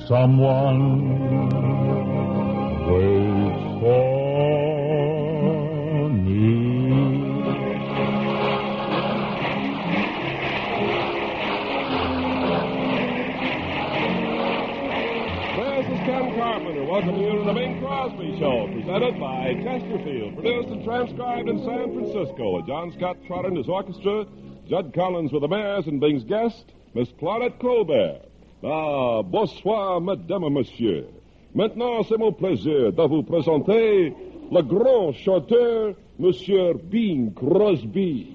Someone waits for me. This is Ken Carpenter. Welcome you to the Bing Crosby Show, presented by Chesterfield, produced and transcribed in San Francisco with John Scott Trotter and his orchestra, Judd Collins with the Bears, and Bing's guest, Miss Claudette Colbert. Ah, bonsoir, mesdames et messieurs. Maintenant, c'est mon plaisir de vous présenter le grand chanteur, Monsieur Bing Crosby.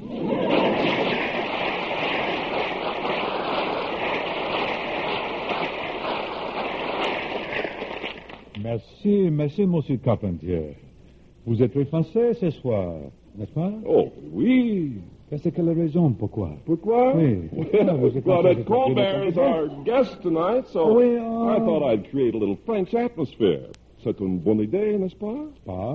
Merci, Monsieur Carpentier. Vous êtes très français ce soir, n'est-ce pas? Oh, oui. Qu'est-ce que la raison? Pourquoi? Pourquoi? Oui. Well, Claudette Colbert is our guest tonight, so I thought I'd create a little French atmosphere. C'est une bonne idée, n'est-ce pas?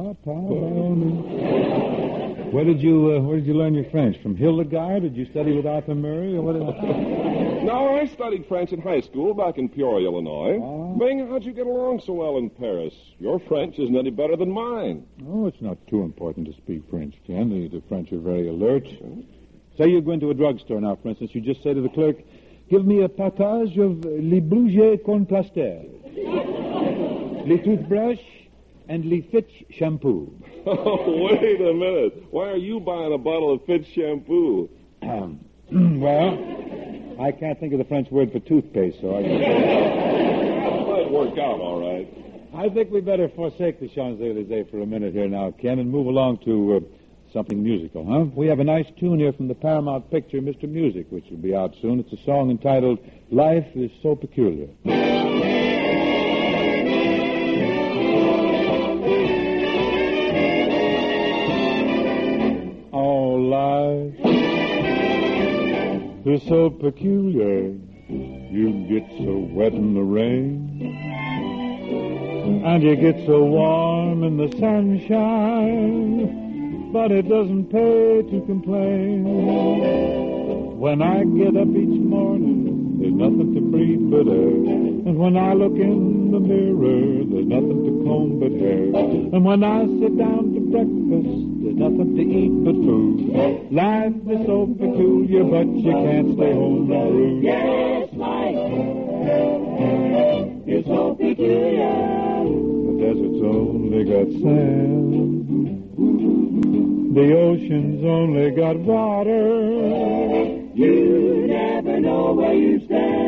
Where did you learn your French? From Hildegard? Did you study with Arthur Murray, or what? No, I studied French in high school back in Peoria, Illinois. Bing, how'd you get along so well in Paris? Your French isn't any better than mine. Oh, it's not too important to speak French, Ken. The French are very alert. Say you go into a drugstore now, for instance. You just say to the clerk, give me a partage of les bougies con plaster, les toothbrush, and les Fitch shampoo. Oh, wait a minute. Why are you buying a bottle of Fitch shampoo? Well, I can't think of the French word for toothpaste, so I guess... That might work out all right. I think we better forsake the Champs-Élysées for a minute here now, Ken, and move along to something musical, huh? We have a nice tune here from the Paramount picture, Mr. Music, which will be out soon. It's a song entitled, Life is So Peculiar. Oh, life is so peculiar. You get so wet in the rain, and you get so warm in the sunshine, but it doesn't pay to complain. When I get up each morning, there's nothing to breathe but air, and when I look in the mirror, there's nothing to comb but hair, and when I sit down to breakfast, there's nothing to eat but food. Life is so peculiar, but you can't stay home and brood. Yes, life is so peculiar. The desert's only got sand, the ocean's only got water. You never know where you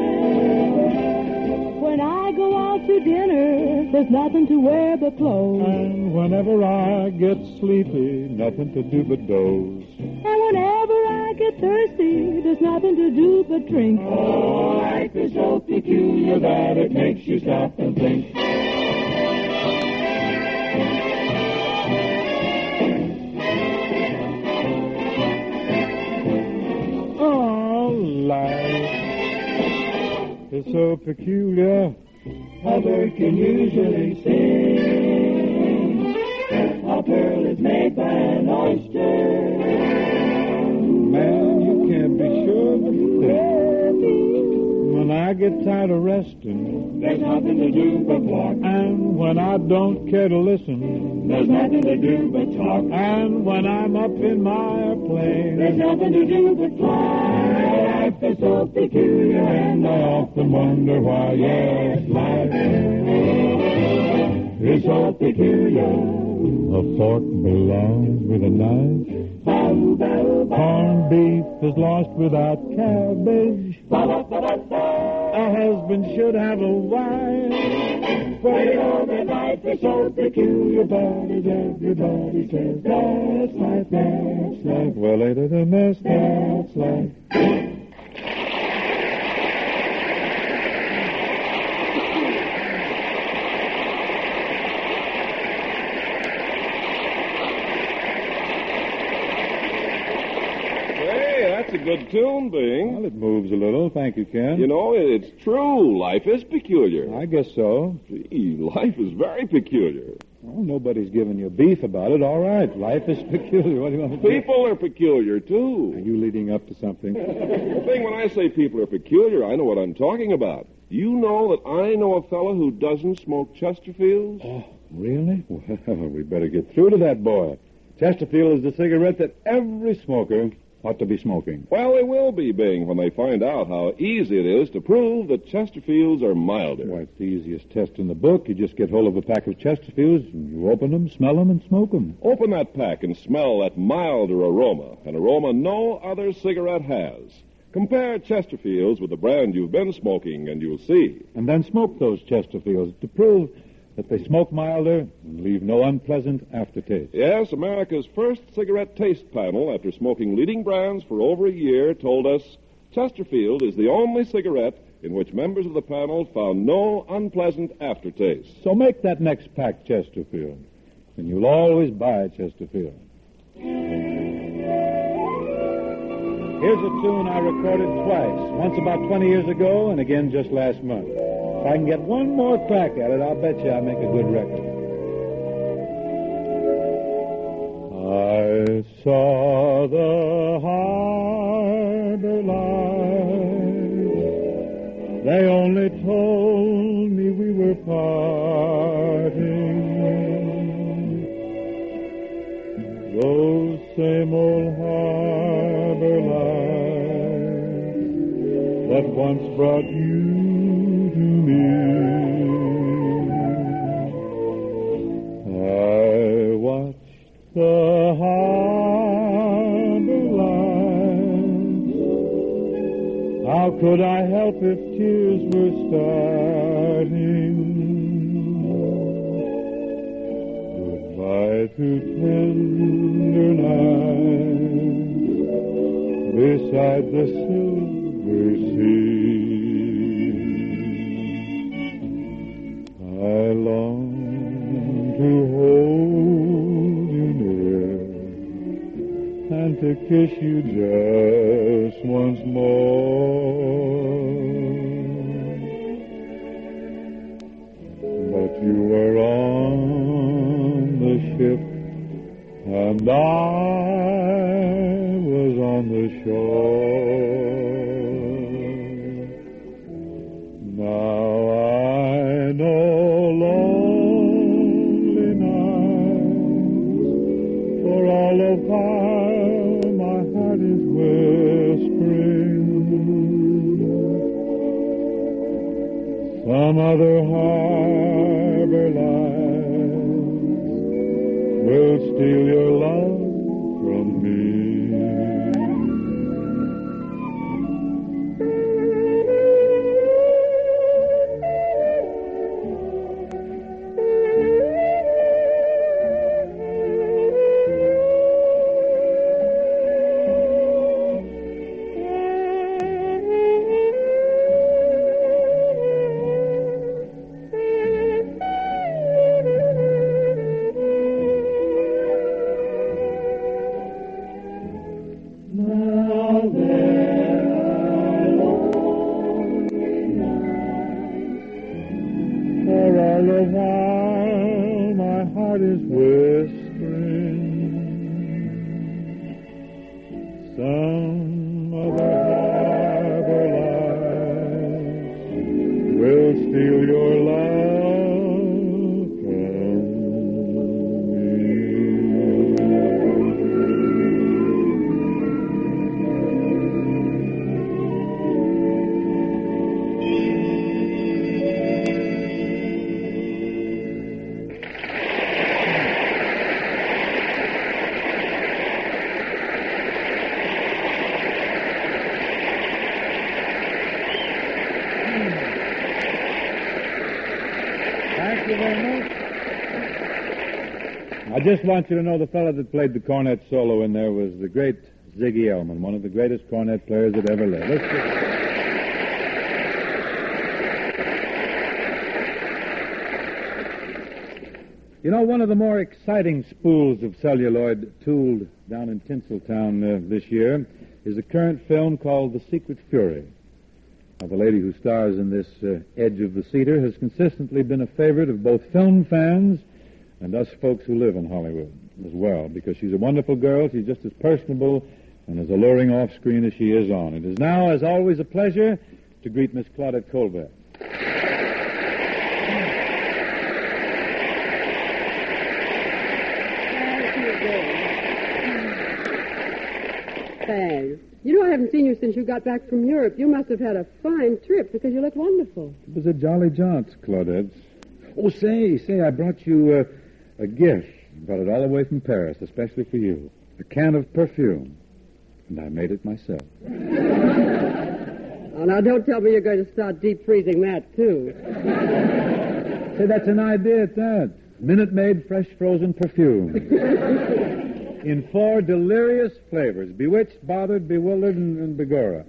stand. When I go out to dinner, there's nothing to wear but clothes. And whenever I get sleepy, nothing to do but doze. And whenever I get thirsty, there's nothing to do but drink. Oh, life is so peculiar that it makes you stop and think. Life is so peculiar. A bird can usually sing. A pearl is made by an oyster. Man, you can't be sure of a thing. When I get tired of resting, there's nothing to do but walk. And when I don't care to listen, there's nothing to do but talk. And when I'm up in my airplane, there's nothing to do but fly. Life is so peculiar, and I often wonder why. Yes, life is so peculiar. A fork belongs with a knife. Corned beef is lost without cabbage. A husband should have a wife. But you know that life is so peculiar, but everybody says that's life, that's life. Well, later than this, that's life. That's a good tune, Bing. Well, it moves a little. Thank you, Ken. You know, it's true. Life is peculiar. I guess so. Gee, life is very peculiar. Well, nobody's giving you beef about it. All right. Life is peculiar. What do you want to do? People are peculiar, too. Are you leading up to something? Bing, when I say people are peculiar, I know what I'm talking about. You know that I know a fellow who doesn't smoke Chesterfields? Oh, really? Well, we better get through to that boy. Chesterfield is the cigarette that every smoker ought to be smoking. Well, they will be, Bing, when they find out how easy it is to prove that Chesterfields are milder. Why, it's the easiest test in the book. You just get hold of a pack of Chesterfields, and you open them, smell them, and smoke them. Open that pack and smell that milder aroma, an aroma no other cigarette has. Compare Chesterfields with the brand you've been smoking, and you'll see. And then smoke those Chesterfields to prove that they smoke milder and leave no unpleasant aftertaste. Yes, America's first cigarette taste panel, after smoking leading brands for over a year, told us Chesterfield is the only cigarette in which members of the panel found no unpleasant aftertaste. So make that next pack Chesterfield, and you'll always buy Chesterfield. Here's a tune I recorded twice, once about 20 years ago and again just last month. If I can get one more crack at it, I'll bet you I'll make a good record. I saw the harbor lights. They only told me we were parting. Those same old harbor lights that once brought you to me. I watched the harbor lights. How could I help if tears were starting? Goodbye to tender nights beside the silver sea. I long to hold you near and to kiss you just once more. But you were on the ship and I was on the shore. Now I know lonely nights, for all the while my heart is whispering. Some other harbor lights will steal your love from me. All the while my heart is whispering. Some other harbor lights will steal your love from me. Thank you very much. I just want you to know the fellow that played the cornet solo in there was the great Ziggy Elman, one of the greatest cornet players that ever lived. Let's You know, one of the more exciting spools of celluloid tooled down in Tinseltown this year is a current film called The Secret Fury. Now, the lady who stars in this Edge of the Cedar has consistently been a favorite of both film fans and us folks who live in Hollywood as well, because she's a wonderful girl. She's just as personable and as alluring off-screen as she is on. It is now, as always, a pleasure to greet Miss Claudette Colbert. Thanks. You know, I haven't seen you since you got back from Europe. You must have had a fine trip because you look wonderful. It was a jolly jaunt, Claudette. Oh, say, I brought you a gift. Brought it all the way from Paris, especially for you. A can of perfume. And I made it myself. Oh, now, don't tell me you're going to start deep freezing that, too. Say, that's an idea at that. Minute-made, fresh frozen perfume. In 4 delirious flavors. Bewitched, bothered, bewildered, and begorra.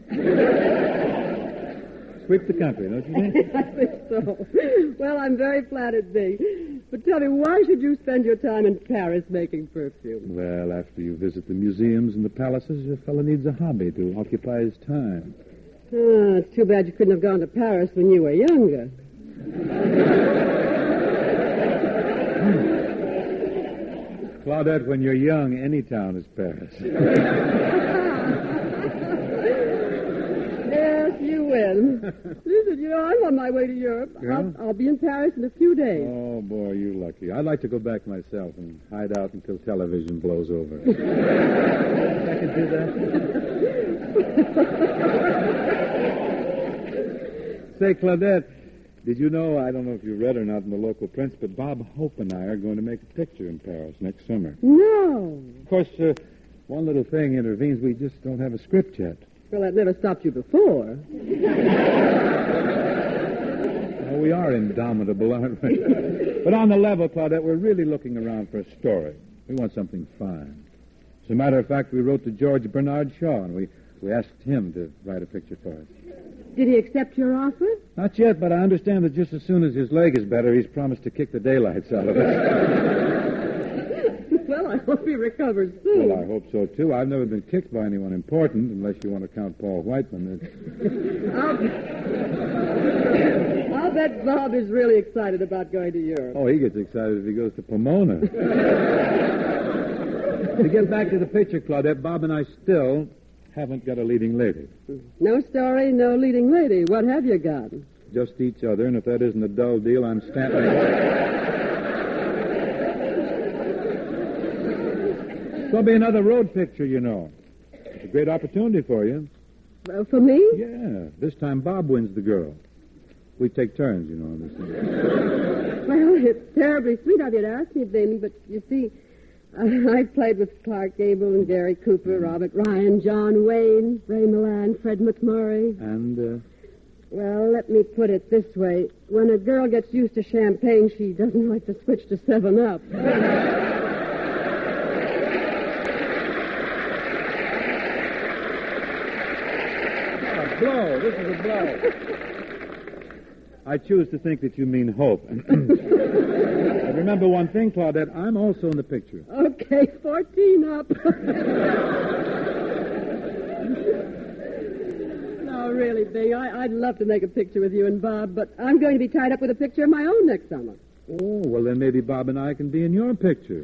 Sweep the country, don't you think? I think so. Well, I'm very flattered, Big. But tell me, why should you spend your time in Paris making perfume? Well, after you visit the museums and the palaces, a fellow needs a hobby to occupy his time. Oh, it's too bad you couldn't have gone to Paris when you were younger. Claudette, when you're young, any town is Paris. Yes, you win. Listen, you know, I'm on my way to Europe. Yeah? I'll be in Paris in a few days. Oh, boy, you're lucky. I'd like to go back myself and hide out until television blows over. I could do that. Say, Claudette, did you know, I don't know if you read or not in the local prints, but Bob Hope and I are going to make a picture in Paris next summer. No. Of course, one little thing intervenes. We just don't have a script yet. Well, that never stopped you before. Oh, we are indomitable, aren't we? But on the level, Claudette, we're really looking around for a story. We want something fine. As a matter of fact, we wrote to George Bernard Shaw, and we asked him to write a picture for us. Did he accept your offer? Not yet, but I understand that just as soon as his leg is better, he's promised to kick the daylights out of us. Well, I hope he recovers soon. Well, I hope so, too. I've never been kicked by anyone important, unless you want to count Paul Whiteman. I'll bet Bob is really excited about going to Europe. Oh, he gets excited if he goes to Pomona. To get back to the picture, Claudette, Bob and I still haven't got a leading lady. No story, no leading lady. What have you got? Just each other, and if that isn't a dull deal, I'm stamping There'll be another road picture, you know. It's a great opportunity for you. For me? Yeah. This time Bob wins the girl. We take turns, you know, on this thing. Well, it's terribly sweet of you to ask me, Benny, but you see, I played with Clark Gable and Gary Cooper, Robert Ryan, John Wayne, Ray Milland, Fred McMurray. And, Well, let me put it this way. When a girl gets used to champagne, she doesn't like to switch to 7-Up. Blow. This is a blow. I choose to think that you mean hope. But remember one thing, Claudette. I'm also in the picture. Okay, 14 up. No, really, Bing, I'd love to make a picture with you and Bob, but I'm going to be tied up with a picture of my own next summer. Oh, well, then maybe Bob and I can be in your picture.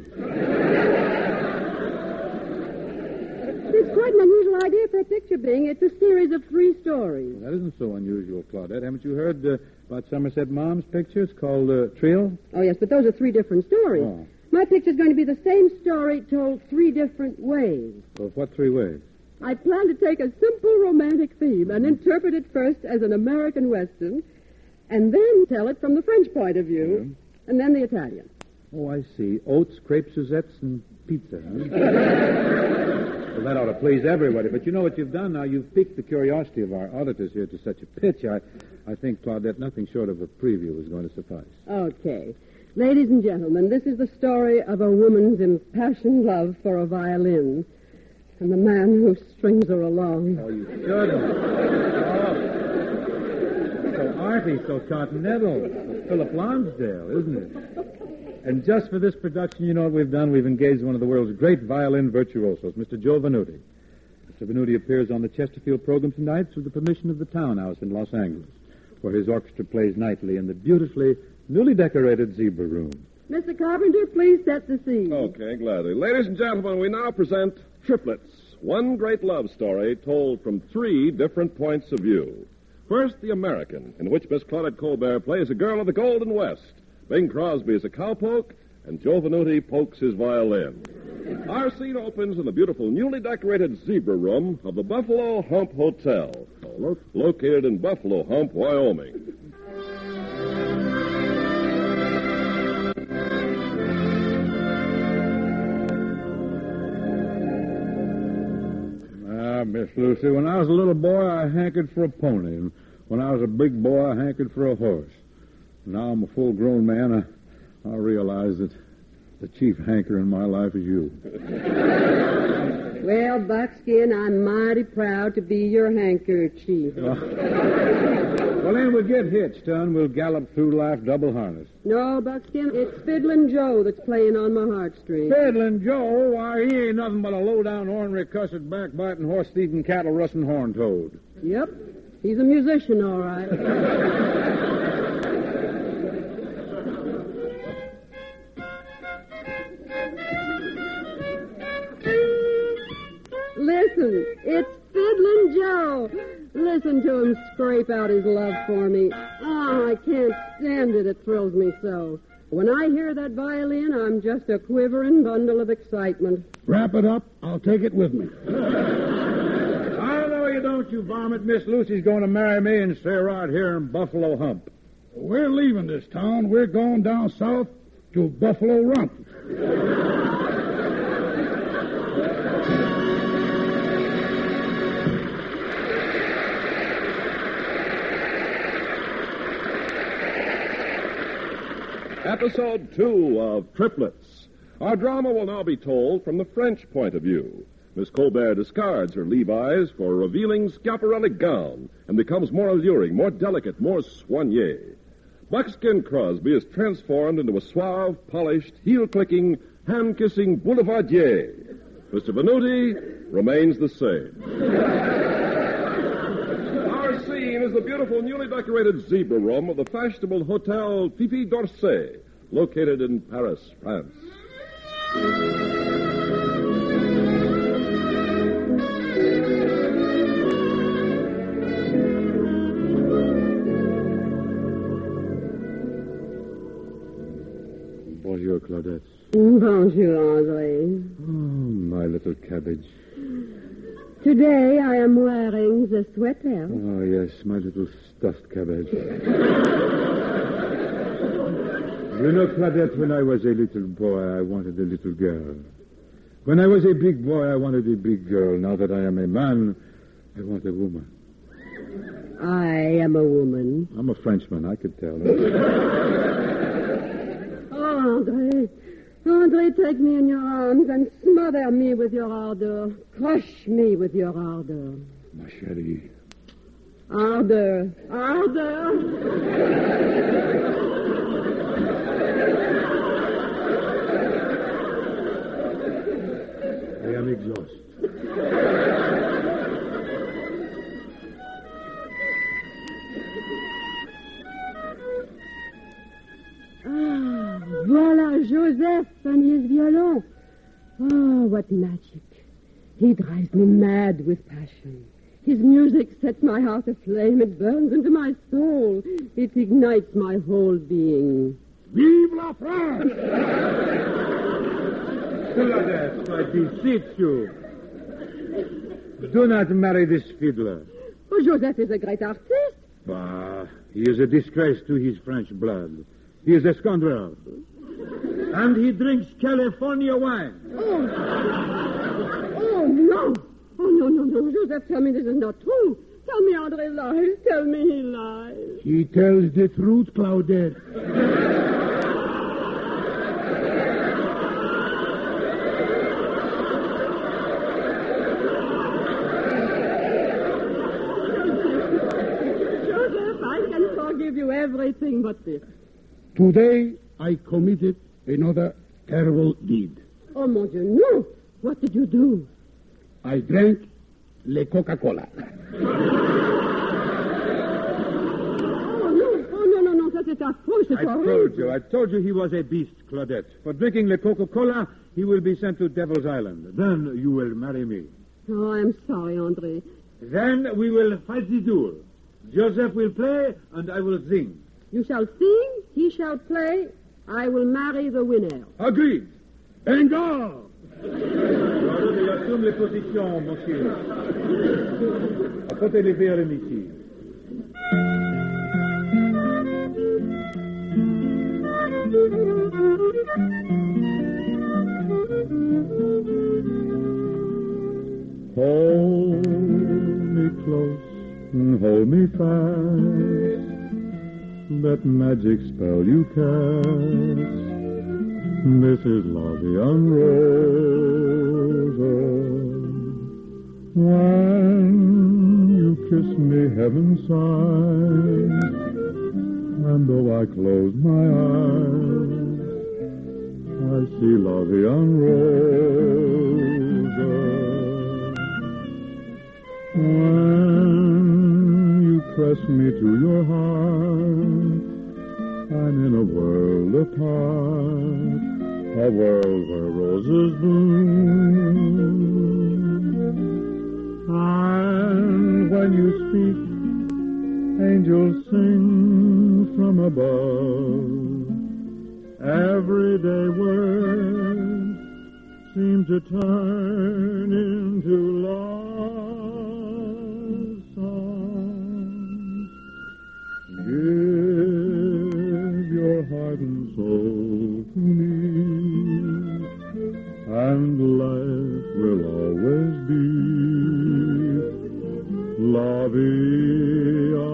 It's quite an unusual idea for a picture, Bing. It's a series of 3 stories. Well, that isn't so unusual, Claudette. Haven't you heard about Somerset Maugham's picture? It's called Trill. Oh, yes, but those are 3 different stories. Oh. My picture's going to be the same story told 3 different ways. Well, what 3 ways? I plan to take a simple romantic theme and interpret it first as an American Western, and then tell it from the French point of view, and then the Italian. Oh, I see. Oats, crepe Suzettes, and pizza, huh? Well, that ought to please everybody. But you know what you've done now? You've piqued the curiosity of our auditors here to such a pitch. I think, Claudette, nothing short of a preview is going to suffice. Okay. Ladies and gentlemen, this is the story of a woman's impassioned love for a violin and the man who strings her along. Oh, you shouldn't. Oh. So arty, so continental. So Philip Lonsdale, isn't it? And just for this production, you know what we've done? We've engaged one of the world's great violin virtuosos, Mr. Joe Venuti. Mr. Venuti appears on the Chesterfield program tonight through the permission of the Townhouse in Los Angeles, where his orchestra plays nightly in the beautifully newly decorated Zebra Room. Mr. Carpenter, please set the scene. Okay, gladly. Ladies and gentlemen, we now present Triplets, one great love story told from 3 different points of view. First, The American, in which Miss Claudette Colbert plays a girl of the Golden West. Bing Crosby is a cowpoke, and Joe Venuti pokes his violin. Our scene opens in the beautiful, newly decorated zebra room of the Buffalo Hump Hotel, located in Buffalo Hump, Wyoming. Miss Lucy, when I was a little boy, I hankered for a pony. And when I was a big boy, I hankered for a horse. Now I'm a full-grown man, I realize that the chief hanker in my life is you. Well, Buckskin, I'm mighty proud to be your handkerchief. Well, then we'll get hitched, son. We'll gallop through life double harness. No, Buckskin, it's Fiddlin' Joe that's playing on my heartstrings. Fiddlin' Joe? Why, he ain't nothing but a low-down, ornery, cussed, backbiting, horse-thieving, cattle-russing horn toad. Yep, he's a musician, all right. Listen, it's Fiddlin' Joe. Listen to him scrape out his love for me. Oh, I can't stand it. It thrills me so. When I hear that violin, I'm just a quivering bundle of excitement. Wrap it up. I'll take it with me. I know you don't, you varmint. Miss Lucy's going to marry me and stay right here in Buffalo Hump. We're leaving this town. We're going down south to Buffalo Rump. Episode 2 of Triplets. Our drama will now be told from the French point of view. Miss Colbert discards her Levi's for a revealing Schiaparelli gown and becomes more alluring, more delicate, more soignée. Buckskin Crosby is transformed into a suave, polished, heel-clicking, hand-kissing boulevardier. Mr. Venuti remains the same. Our scene is the beautiful, newly decorated zebra room of the fashionable Hotel Fifi d'Orsay, located in Paris, France. Bonjour, Claudette. Bonjour, André. Oh, my little cabbage. Today I am wearing the sweater. Oh, yes, my little stuffed cabbage. You know, Claudette, when I was a little boy, I wanted a little girl. When I was a big boy, I wanted a big girl. Now that I am a man, I want a woman. I am a woman. I'm a Frenchman, I could tell. Oh, André. André, take me in your arms and smother me with your ardor. Crush me with your ardor. Ma chérie. Ardor. Ardor. I am exhausted. Voilà Joseph and his violon. Oh, what magic. He drives me mad with passion. His music sets my heart aflame. It burns into my soul. It ignites my whole being. Vive la France! Claudette, I beseech you. Do not marry this fiddler. Oh, Joseph is a great artist. Bah, he is a disgrace to his French blood. He is a scoundrel. And he drinks California wine. Oh, no. Oh, no. Joseph, tell me this is not true. Tell me André lies. Tell me he lies. He tells the truth, Claudette. Joseph, I can forgive you everything but this. Today, I committed another terrible deed. Oh, mon Dieu, no. What did you do? I drank le Coca-Cola. Oh, no, ça c'est affreux, c'est horrible. I told you he was a beast, Claudette. For drinking the Coca-Cola, he will be sent to Devil's Island. Then you will marry me. Oh, I'm sorry, André. Then we will fight the duel. Joseph will play, and I will sing. You shall sing, he shall play. I will marry the winner. Agreed. En garde! L'ordre de assume les positions, monsieur. Apportez les verres ici. Hold me close and hold me fast. That magic spell you cast. This is La Vie en Rose. When you kiss me, heaven sighs. And though I close my eyes, I see La Vie en Rose. When you press me to your heart, I'm in a world apart, a world where roses bloom. And when you speak, angels sing from above. Everyday words seem to turn into love songs. Give your heart and soul to me, and life will always be La Vie en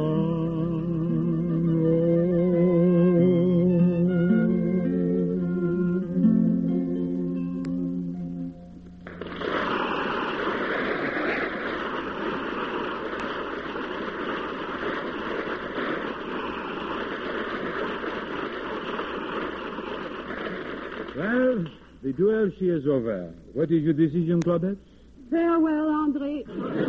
Well, the duel, she is over. What is your decision, Claudette? Farewell, André.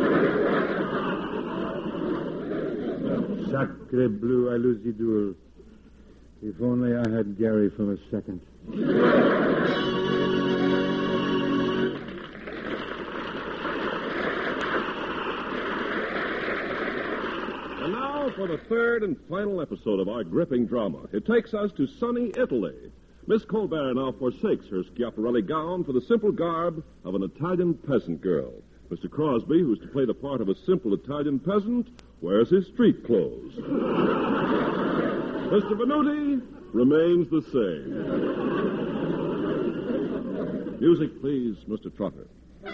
Sacre bleu, I lose the duel. If only I had Gary for a second. And now for the third and final episode of our gripping drama. It takes us to sunny Italy. Miss Colbert now forsakes her Schiaparelli gown for the simple garb of an Italian peasant girl. Mr. Crosby, who's to play the part of a simple Italian peasant, wears his street clothes. Mr. Venuti remains the same. Music, please, Mr. Trotter.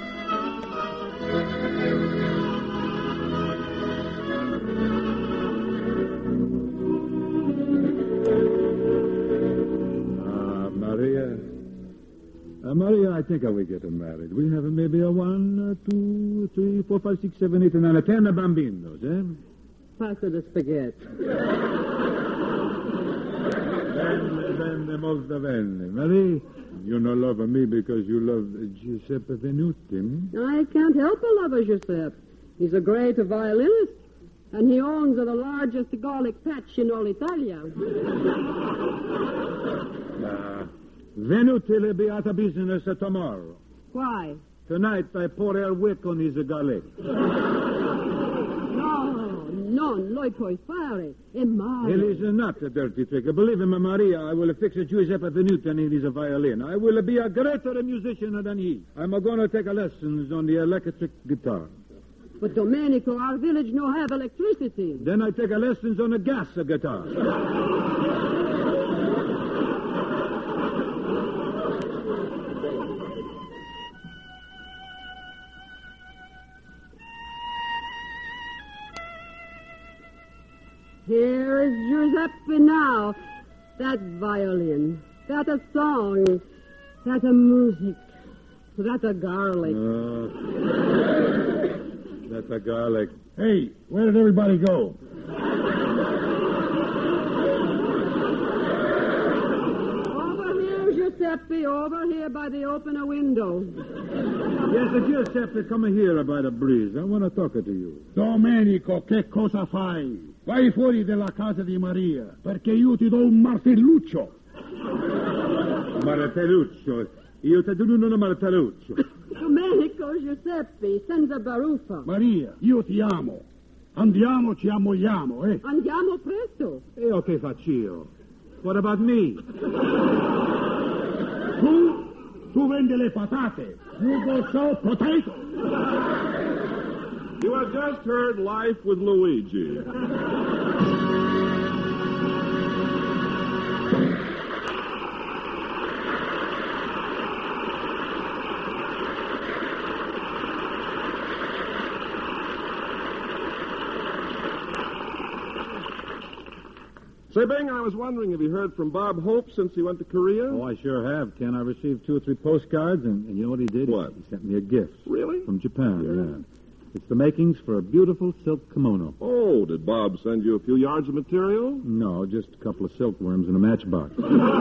Maria, I think I will get her married. We have maybe a 1, 2, 3, 4, 5, 6, 7, 8, and 9, 10 bambinos, eh? Pasta the spaghetti. Then molto bene. Marie, you no love me because you love Giuseppe Venuti. I can't help but love Giuseppe. He's a great violinist, and he owns the largest garlic patch in all Italia. Venuti will be out of business tomorrow. Why? Tonight I pour a wick on his garlic. No, non lo puoi fare. È male. It is not a dirty trick. Believe me, Maria, I will fix Giuseppe Venuti and his violin. I will be a greater musician than he. I'm going to take lessons on the electric guitar. But, Domenico, our village no have electricity. Then I take lessons on the gas guitar. Here is Giuseppe now. That violin, that a song, that a music, that a garlic. That's a garlic. Hey, where did everybody go? Over here, Giuseppe, over here by the open window. Yes, Giuseppe, come here by the breeze. I want to talk to you. Domenico, che cosa fai? Vai fuori dalla casa di Maria, perché io ti do un martelluccio. Martelluccio? Io ti do un martelluccio. Domenico, Giuseppe, senza baruffa. Maria, io ti amo. Andiamo, ci ammogliamo, eh? Andiamo presto. Io che faccio? What about me? Tu vendi le patate. You go sell potato. You have just heard Life with Luigi. Say, Bing, I was wondering, have you heard from Bob Hope since he went to Korea? Oh, I sure have, Ken. I received 2 or 3 postcards, and you know what he did? What? He sent me a gift. Really? From Japan, yeah. It's the makings for a beautiful silk kimono. Oh, did Bob send you a few yards of material? No, just a couple of silkworms in a matchbox.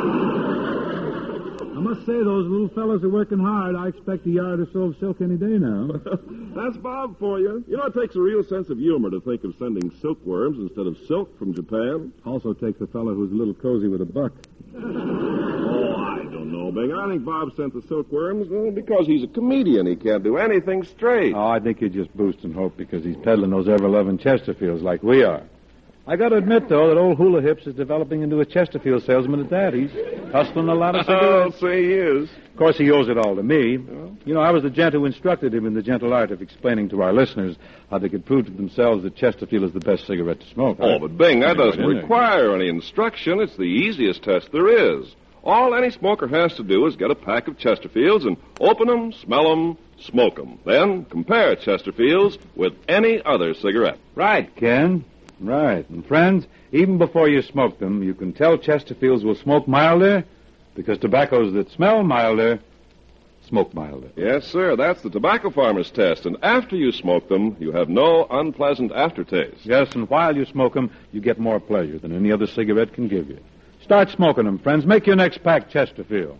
I must say, those little fellas are working hard. I expect a yard or so of silk any day now. That's Bob for you. You know, it takes a real sense of humor to think of sending silkworms instead of silk from Japan. Also takes a fellow who's a little cozy with a buck. Oh, I don't know, Bing. I think Bob sent the silkworms because he's a comedian. He can't do anything straight. Oh, I think he's just boosting hope because he's peddling those ever-loving Chesterfields like we are. I got to admit, though, that old Hula Hips is developing into a Chesterfield salesman at that. He's hustling a lot of cigarettes. Oh, say he is. Of course, he owes it all to me. You know, I was the gent who instructed him in the gentle art of explaining to our listeners how they could prove to themselves that Chesterfield is the best cigarette to smoke. Oh, but Bing, that doesn't require any instruction. It's the easiest test there is. All any smoker has to do is get a pack of Chesterfields and open them, smell them, smoke them. Then compare Chesterfields with any other cigarette. Right, Ken. Right. And friends, even before you smoke them, you can tell Chesterfields will smoke milder because tobaccos that smell milder smoke milder. Yes, sir. That's the tobacco farmer's test. And after you smoke them, you have no unpleasant aftertaste. Yes, and while you smoke them, you get more pleasure than any other cigarette can give you. Start smoking them, friends. Make your next pack Chesterfield.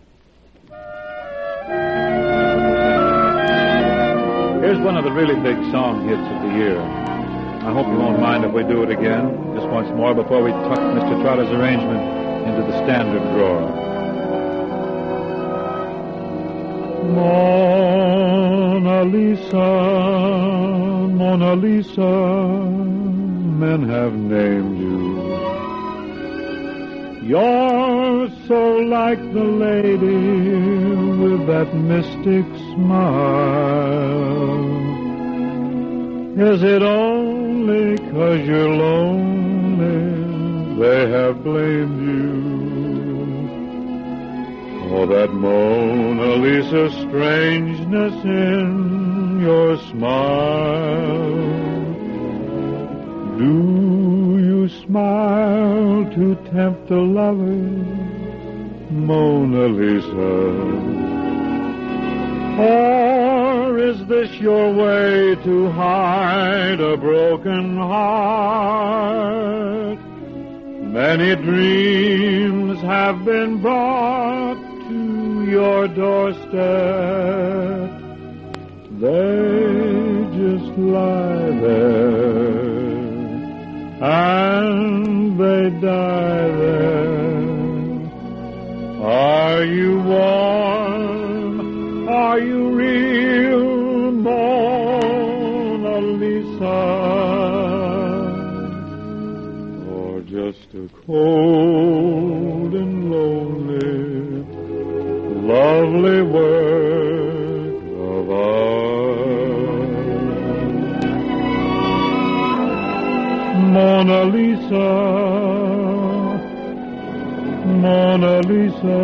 Here's one of the really big song hits of the year. I hope you won't mind if we do it again, just once more before we tuck Mr. Trotter's arrangement into the standard drawer. Mona Lisa, Mona Lisa, men have named you. You're so like the lady with that mystic smile. Is it only 'cause you're lonely they have blamed you? Oh, that Mona Lisa strangeness in your smile. Do you smile to tempt a lover, Mona Lisa? Or is this your way to hide a broken heart? Many dreams have been brought to your doorstep. They just lie there, and they die there. Are you warm? Are you real, Mona Lisa? Or just a cold and lonely, lovely work of art? Mona Lisa, Mona Lisa,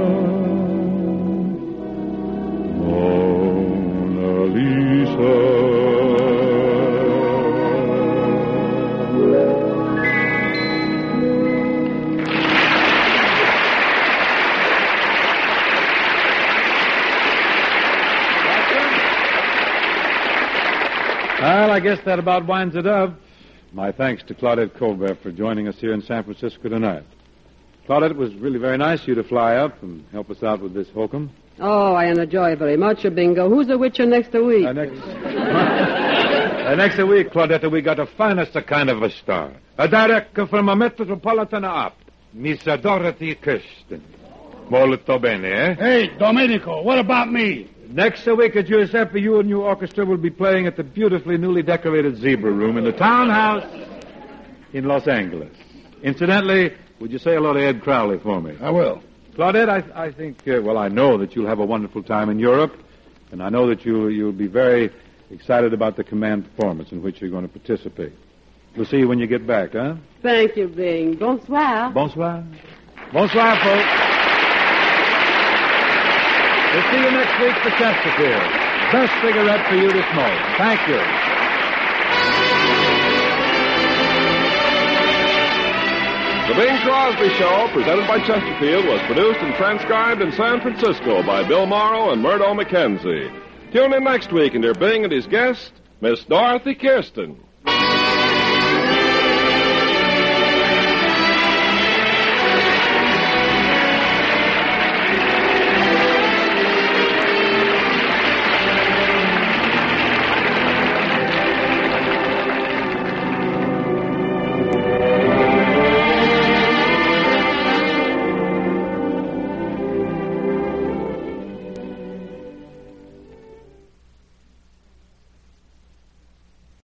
Mona Lisa. Well, I guess that about winds it up. My thanks to Claudette Colbert for joining us here in San Francisco tonight. Claudette, it was really very nice of you to fly up and help us out with this hokum. Oh, I enjoy very much, Bingo. Who's the witcher next week? Next week, Claudette, we got the finest kind of a star. A director from a metropolitan apt, Miss Dorothy Kirsten. Molto bene, eh? Hey, Domenico, what about me? Next week at Giuseppe, you and your orchestra will be playing at the beautifully newly decorated Zebra Room in the townhouse in Los Angeles. Incidentally, would you say hello to Ed Crowley for me? I will. Claudette, I think, I know that you'll have a wonderful time in Europe, and I know that you'll be very excited about the command performance in which you're going to participate. We'll see you when you get back, huh? Thank you, Bing. Bonsoir. Bonsoir. Bonsoir, folks. We'll see you next week for Chesterfield. Best cigarette for you to smoke. Thank you. The Bing Crosby Show, presented by Chesterfield, was produced and transcribed in San Francisco by Bill Morrow and Murdo McKenzie. Tune in next week and hear Bing and his guest, Miss Dorothy Kirsten.